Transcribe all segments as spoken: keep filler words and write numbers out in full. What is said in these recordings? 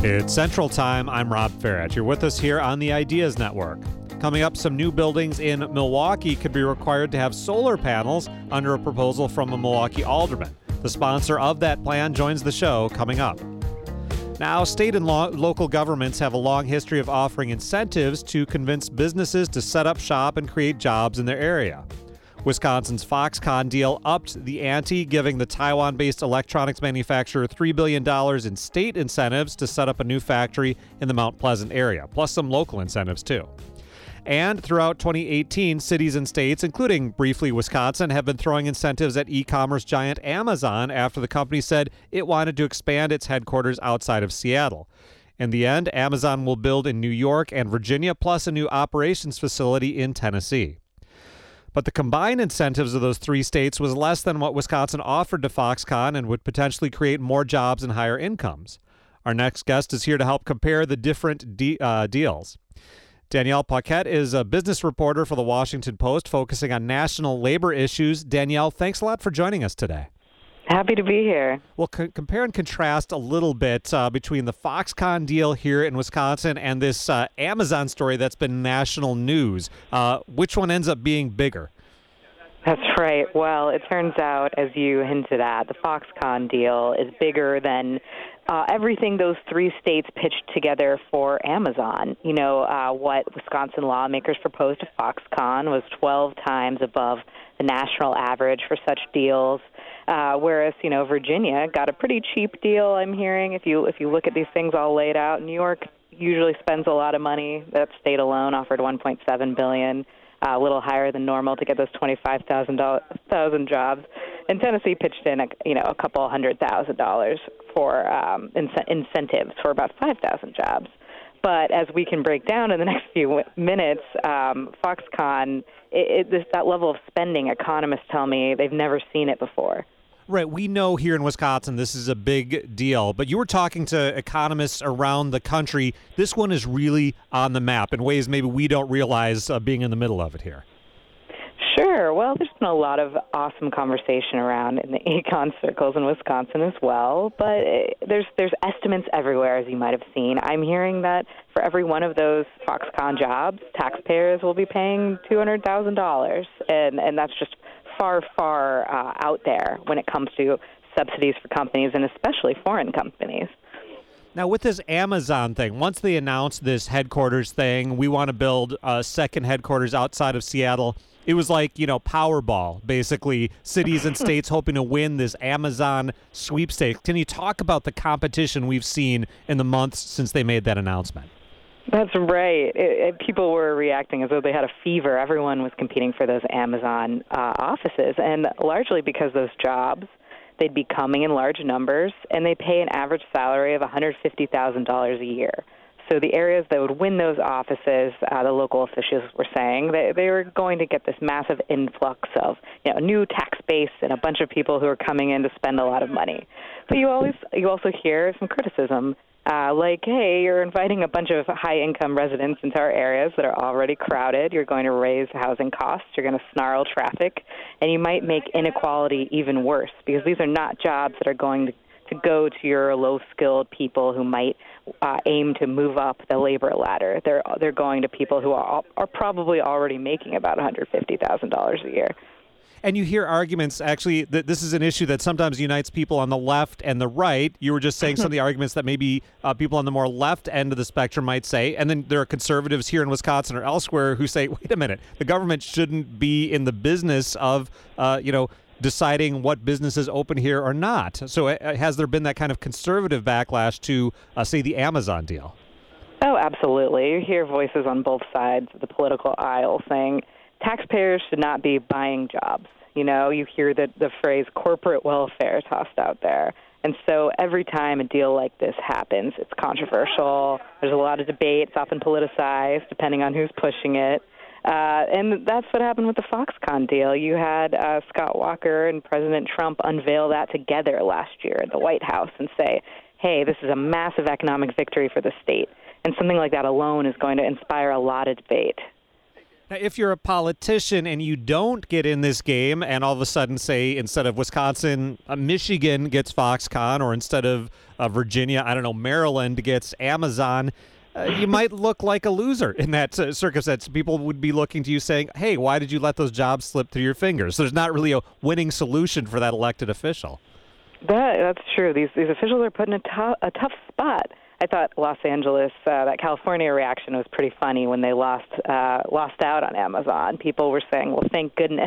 It's Central Time. I'm Rob Farrett. You're with us here on the Ideas Network. Coming up, some new buildings in Milwaukee could be required to have solar panels under a proposal from a Milwaukee alderman. The sponsor of that plan joins the show coming up. Now, state and lo- local governments have a long history of offering incentives to convince businesses to set up shop and create jobs in their area. Wisconsin's Foxconn deal upped the ante, giving the Taiwan-based electronics manufacturer three billion dollars in state incentives to set up a new factory in the Mount Pleasant area, plus some local incentives, too. And throughout twenty eighteen, cities and states, including briefly Wisconsin, have been throwing incentives at e-commerce giant Amazon after the company said it wanted to expand its headquarters outside of Seattle. In the end, Amazon will build in New York and Virginia, plus a new operations facility in Tennessee. But the combined incentives of those three states was less than what Wisconsin offered to Foxconn and would potentially create more jobs and higher incomes. Our next guest is here to help compare the different de- uh, deals. Danielle Paquette is a business reporter for the Washington Post, focusing on national labor issues. Danielle, thanks a lot for joining us today. Happy to be here. Well, c- compare and contrast a little bit uh, between the Foxconn deal here in Wisconsin and this uh, Amazon story that's been national news. Uh, which one ends up being bigger? That's right. Well, it turns out, as you hinted at, the Foxconn deal is bigger than uh, everything those three states pitched together for Amazon. You know, uh, what Wisconsin lawmakers proposed to Foxconn was twelve times above the national average for such deals. Uh, whereas, you know, Virginia got a pretty cheap deal, I'm hearing. If you if you look at these things all laid out, New York usually spends a lot of money. That state alone offered one point seven billion dollars, uh, a little higher than normal to get those twenty-five thousand jobs. And Tennessee pitched in, a, you know, a couple hundred thousand dollars for um, in- incentives for about five thousand jobs. But as we can break down in the next few minutes, um, Foxconn, it, it, this, that level of spending, economists tell me they've never seen it before. Right. We know here in Wisconsin this is a big deal, but you were talking to economists around the country. This one is really on the map in ways maybe we don't realize uh, being in the middle of it here. Sure. Well, there's been a lot of awesome conversation around in the econ circles in Wisconsin as well, but it, there's there's estimates everywhere, as you might have seen. I'm hearing that for every one of those Foxconn jobs, taxpayers will be paying two hundred thousand dollars, and and that's just far, far uh, out there when it comes to subsidies for companies, and especially foreign companies. Now, with this Amazon thing, once they announced this headquarters thing, we want to build a second headquarters outside of Seattle, it was like, you know, Powerball, basically, cities and states hoping to win this Amazon sweepstakes. Can you talk about the competition we've seen in the months since they made that announcement? That's right. It, it, people were reacting as though they had a fever. Everyone was competing for those Amazon uh, offices, and largely because those jobs, they'd be coming in large numbers, and they pay an average salary of one hundred fifty thousand dollars a year. So the areas that would win those offices, uh, the local officials were saying, they, they were going to get this massive influx of, you know, new tax base and a bunch of people who are coming in to spend a lot of money. But you always you also hear some criticism. Uh, like, hey, you're inviting a bunch of high-income residents into our areas that are already crowded. You're going to raise housing costs. You're going to snarl traffic. And you might make inequality even worse, because these are not jobs that are going to, to go to your low-skilled people who might uh, aim to move up the labor ladder. They're, they're going to people who are, are probably already making about one hundred fifty thousand dollars a year. And you hear arguments, actually, that this is an issue that sometimes unites people on the left and the right. You were just saying some of the arguments that maybe uh, people on the more left end of the spectrum might say. And then there are conservatives here in Wisconsin or elsewhere who say, wait a minute, the government shouldn't be in the business of, uh, you know, deciding what businesses open here or not. So uh, has there been that kind of conservative backlash to, uh, say, the Amazon deal? Oh, absolutely. You hear voices on both sides of the political aisle saying taxpayers should not be buying jobs. You know, you hear the, the phrase corporate welfare tossed out there. And so every time a deal like this happens, it's controversial. There's a lot of debate. It's often politicized, depending on who's pushing it. Uh, and that's what happened with the Foxconn deal. You had uh, Scott Walker and President Trump unveil that together last year at the White House and say, hey, this is a massive economic victory for the state. And something like that alone is going to inspire a lot of debate. Now, if you're a politician and you don't get in this game and all of a sudden, say, instead of Wisconsin, uh, Michigan gets Foxconn, or instead of uh, Virginia, I don't know, Maryland gets Amazon, uh, you might look like a loser in that uh, circumstance. People would be looking to you saying, hey, why did you let those jobs slip through your fingers? So there's not really a winning solution for that elected official. That, that's true. These these officials are put in a, to- a tough spot. I thought Los Angeles, uh, that California reaction was pretty funny when they lost uh, lost out on Amazon. People were saying, "Well, thank goodness,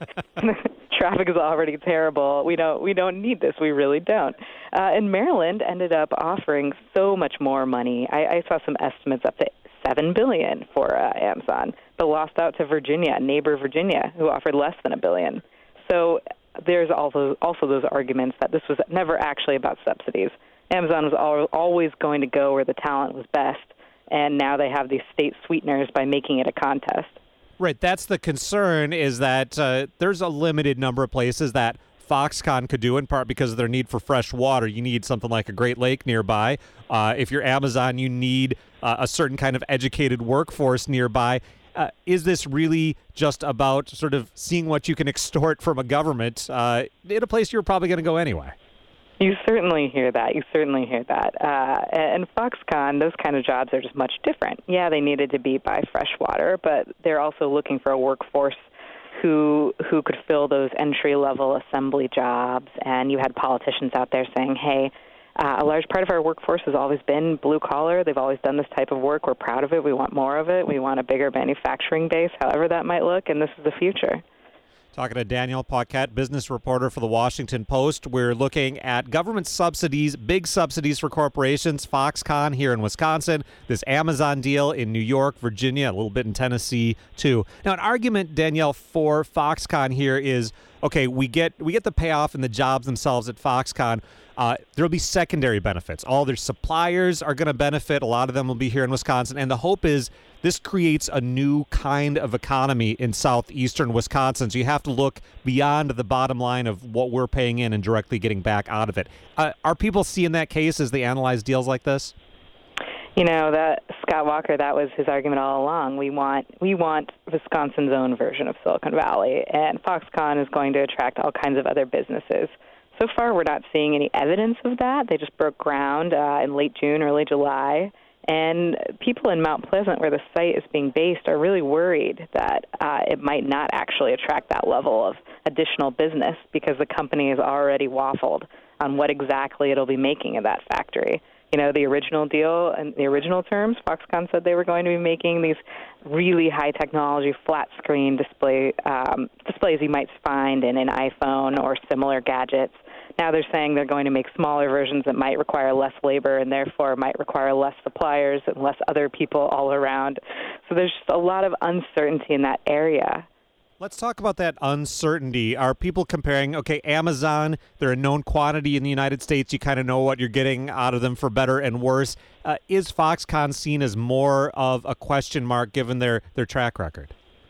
traffic is already terrible. We don't we don't need this. We really don't." Uh, and Maryland ended up offering so much more money. I, I saw some estimates up to seven billion dollars for uh, Amazon, but lost out to Virginia, neighbor Virginia, who offered less than a billion. So there's also also those arguments that this was never actually about subsidies. Amazon was al- always going to go where the talent was best, and now they have these state sweeteners by making it a contest. Right, that's the concern, is that uh, there's a limited number of places that Foxconn could do, in part because of their need for fresh water. You need something like a Great Lake nearby. Uh, if you're Amazon, you need uh, a certain kind of educated workforce nearby. Uh, is this really just about sort of seeing what you can extort from a government uh, in a place you're probably going to go anyway? You certainly hear that. You certainly hear that. Uh, and Foxconn, those kind of jobs are just much different. Yeah, they needed to be by fresh water, but they're also looking for a workforce who who could fill those entry-level assembly jobs. And you had politicians out there saying, hey, uh, a large part of our workforce has always been blue-collar. They've always done this type of work. We're proud of it. We want more of it. We want a bigger manufacturing base, however that might look, and this is the future. Talking to Danielle Paquette, business reporter for the Washington Post. We're looking at government subsidies, big subsidies for corporations, Foxconn here in Wisconsin, this Amazon deal in New York, Virginia, a little bit in Tennessee, too. Now, an argument, Danielle, for Foxconn here is, okay, we get we get the payoff in the jobs themselves at Foxconn. Uh, there will be secondary benefits. All their suppliers are going to benefit. A lot of them will be here in Wisconsin. And the hope is this creates a new kind of economy in southeastern Wisconsin. So you have to look beyond the bottom line of what we're paying in and directly getting back out of it. Uh, are people seeing that case as they analyze deals like this? You know, that Scott Walker, that was his argument all along. We want we want Wisconsin's own version of Silicon Valley, and Foxconn is going to attract all kinds of other businesses. So far, we're not seeing any evidence of that. They just broke ground uh, in late June, early July. And people in Mount Pleasant, where the site is being based, are really worried that uh, it might not actually attract that level of additional business because the company has already waffled on what exactly it'll be making in that factory. You know, the original deal and the original terms, Foxconn said they were going to be making these really high-technology flat-screen display um, displays you might find in an iPhone or similar gadgets. Now they're saying they're going to make smaller versions that might require less labor and therefore might require less suppliers and less other people all around. So there's just a lot of uncertainty in that area. Let's talk about that uncertainty. Are people comparing, okay, Amazon, they're a known quantity in the United States. You kind of know what you're getting out of them for better and worse. Uh, is Foxconn seen as more of a question mark given their, their track record?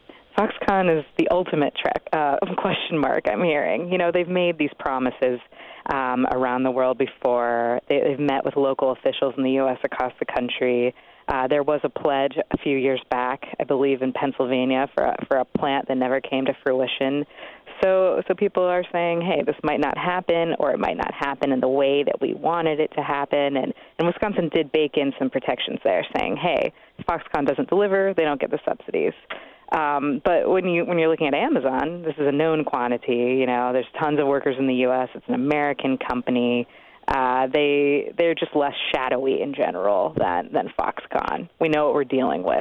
Foxconn is the ultimate track, uh, question mark, I'm hearing. You know, they've made these promises um, around the world before. They, they've met with local officials in the U S across the country. Uh, there was a pledge a few years back, I believe, in Pennsylvania for a, for a plant that never came to fruition. So, so people are saying, hey, this might not happen, or it might not happen in the way that we wanted it to happen. And, and Wisconsin did bake in some protections there, saying, hey, if Foxconn doesn't deliver, they don't get the subsidies. Um, but when you when you're looking at Amazon, this is a known quantity. You know, there's tons of workers in the U S. It's an American company. Uh, they they're just less shadowy in general than than Foxconn. We know what we're dealing with.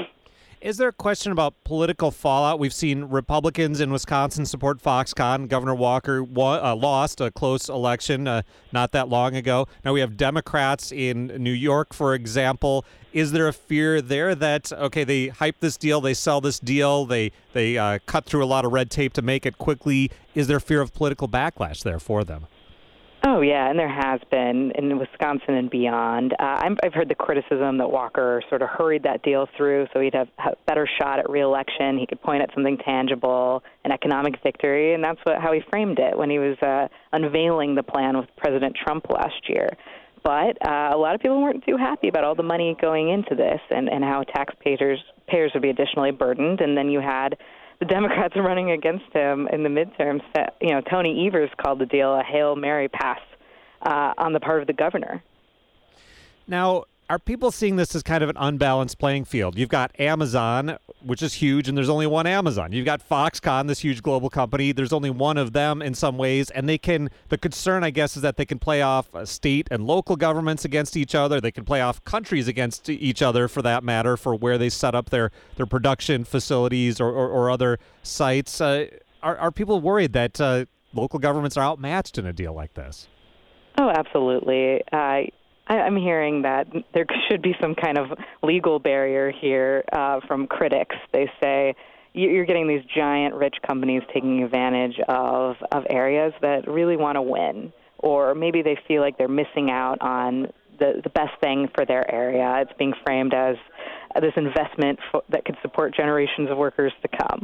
Is there a question about political fallout? We've seen Republicans in Wisconsin support Foxconn. Governor Walker wa- uh, lost a close election uh, not that long ago. Now we have Democrats in New York, for example. Is there a fear there that, okay, they hype this deal, they sell this deal, they, they uh, cut through a lot of red tape to make it quickly? Is there fear of political backlash there for them? Oh, yeah, and there has been in Wisconsin and beyond. Uh, I'm, I've heard the criticism that Walker sort of hurried that deal through so he'd have a better shot at re-election. He could point at something tangible, an economic victory, and that's what, how he framed it when he was uh, unveiling the plan with President Trump last year. But uh, a lot of people weren't too happy about all the money going into this and, and how taxpayers taxpayers would be additionally burdened. And then you had the Democrats running against him in the midterms. You know, Tony Evers called the deal a Hail Mary pass uh, on the part of the governor. Now, are people seeing this as kind of an unbalanced playing field? You've got Amazon, which is huge, and there's only one Amazon. You've got Foxconn, this huge global company. There's only one of them in some ways, and they can, the concern, I guess, is that they can play off uh, state and local governments against each other. They can play off countries against each other, for that matter, for where they set up their, their production facilities or, or, or other sites. Uh, are, are people worried that uh, local governments are outmatched in a deal like this? Oh, absolutely. Uh, I'm hearing that there should be some kind of legal barrier here uh, from critics. They say you're getting these giant rich companies taking advantage of, of areas that really want to win, or maybe they feel like they're missing out on the, the best thing for their area. It's being framed as this investment for, that could support generations of workers to come.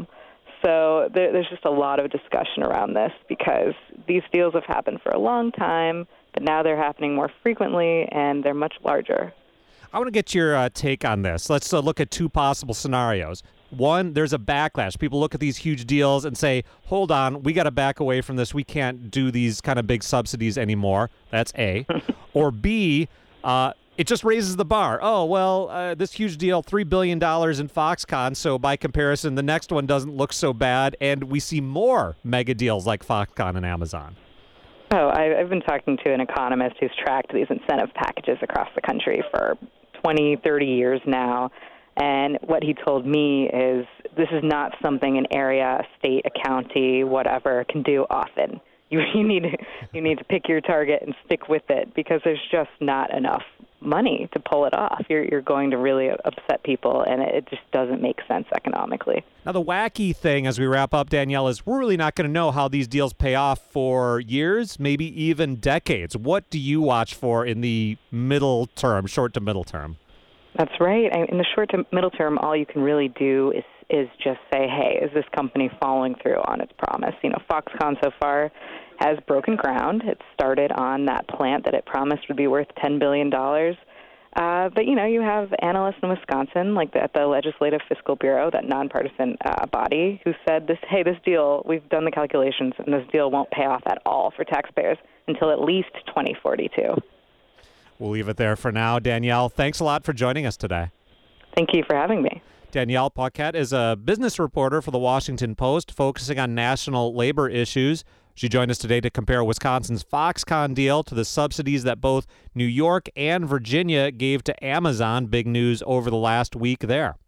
So there, there's just a lot of discussion around this because these deals have happened for a long time, but now they're happening more frequently and they're much larger. I want to get your uh, take on this. Let's uh, look at two possible scenarios. One, there's a backlash. People look at these huge deals and say, hold on, we got to back away from this. We can't do these kind of big subsidies anymore. That's A. Or B, uh, it just raises the bar. Oh, well, uh, this huge deal, three billion dollars in Foxconn, so by comparison, the next one doesn't look so bad, and we see more mega deals like Foxconn and Amazon. Oh, I, I've been talking to an economist who's tracked these incentive packages across the country for twenty, thirty years now, and what he told me is this is not something an area, a state, a county, whatever, can do often. You, you need you need to pick your target and stick with it because there's just not enough money to pull it off. You're you're going to really upset people, and it just doesn't make sense economically. Now, the wacky thing as we wrap up, Danielle, is we're really not going to know how these deals pay off for years, maybe even decades. What do you watch for in the middle term, short to middle term? That's right. In the short to middle term, all you can really do is is just say, hey, is this company following through on its promise? You know, Foxconn so far has broken ground. It started on that plant that it promised would be worth ten billion dollars. Uh, but, you know, you have analysts in Wisconsin, like the, at the Legislative Fiscal Bureau, that nonpartisan uh, body, who said, this, hey, this deal, we've done the calculations, and this deal won't pay off at all for taxpayers until at least twenty forty-two. We'll leave it there for now. Danielle, thanks a lot for joining us today. Thank you for having me. Danielle Paquette is a business reporter for the Washington Post, focusing on national labor issues. She joined us today to compare Wisconsin's Foxconn deal to the subsidies that both New York and Virginia gave to Amazon. Big news over the last week there.